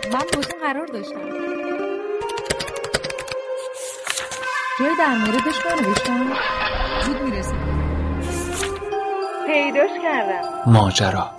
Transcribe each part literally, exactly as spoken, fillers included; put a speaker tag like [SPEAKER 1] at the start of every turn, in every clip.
[SPEAKER 1] من باشون قرار داشتم. جای در موردش بنوشتم. زود میرسیم.
[SPEAKER 2] پیداش کردم.
[SPEAKER 3] ماجرا.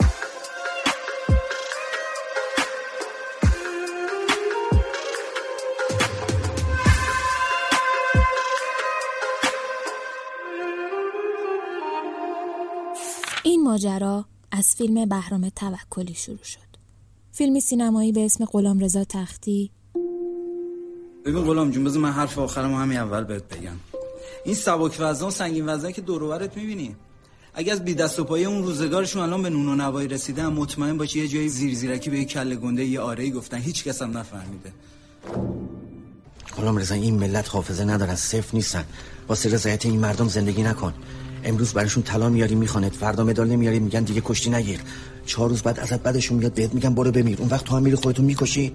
[SPEAKER 4] این ماجرا از فیلم بهرام توکلی شروع شد. فیلمی سینمایی به اسم غلامرضا تختی.
[SPEAKER 5] ببین غلام جون، بذار من حرف آخرمو همین اول بهت بگم. این سبک وزن و سنگین وزن که دور و برت می‌بینی، اگه از بی دست و پای اون روزگارشون الان به نون و نوایی رسیدن، مطمئن باش یه جای زیر زیرکی به یه کله گنده یه آره‌ای گفتن، هیچ کس هم نفهمیده.
[SPEAKER 6] غلامرضا این ملت حافظه ندارن، صفر نیستن. واسه رضایت این مردم زندگی نکن. امروز براشون طلا میاری میخوانت، فردا مدال نمیاری میگن دیگه کشتی نگیر. چهار روز بعد ازت بعدشون میاد بهت میگن برو بمیر. اون وقت تو هم میری خودتو میکشی.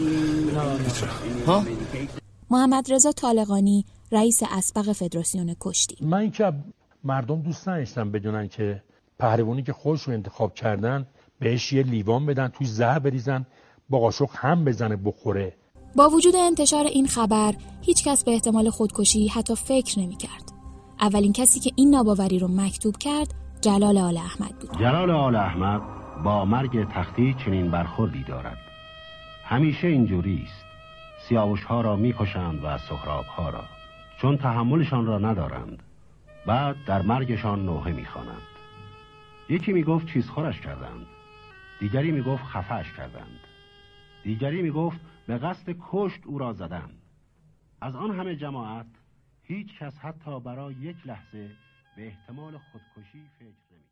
[SPEAKER 6] ها؟
[SPEAKER 4] محمد رضا طالقانی رئیس اسبق فدراسیون کشتی.
[SPEAKER 7] من که مردم دوست نداشتم بدونن که پهلوانی که خودشون انتخاب کردن بهش یه لیوان بدن توی زهر بریزن با قاشق هم بزنه بخوره.
[SPEAKER 4] با وجود انتشار این خبر هیچ کس به احتمال خودکشی حتی فکر نمی کرد. اولین کسی که این ناباوری رو مکتوب کرد جلال آل احمد بود.
[SPEAKER 8] جلال آل احمد با مرگ تختی چنین برخوردی دارد. همیشه اینجوری است. سیاوش‌ها را می‌کشند و سهراب‌ها را، چون تحملشان را ندارند. بعد در مرگشان نوحه می‌خوانند. یکی میگفت چیزخورش کردند، دیگری میگفت خفه‌اش کردند، دیگری میگفت به قصد کشت او را زدند. از آن همه جماعت هیچ کس حتی برای یک لحظه به احتمال خودکشی فکر نمی